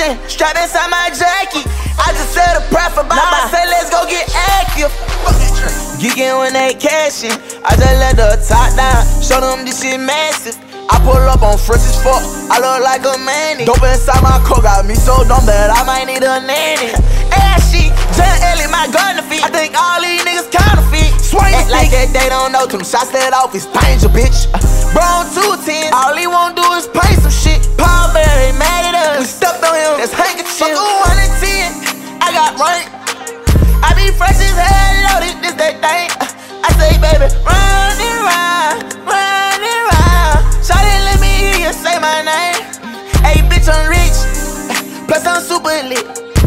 ocean, strapped inside my jacket. I just said a prayer for Bob. I said let's go get active. Geeking when they cashin', I just let the top down, show them this shit massive. I pull up on fresh as fuck, I look like a manny. Dope inside my coat got me so dumb that I might need a nanny. Ashy, John Elliott, my gun to feet. I think all these niggas counterfeit. Swing act like that they don't know. Them shots let off is danger, bitch. Bro, 210, all these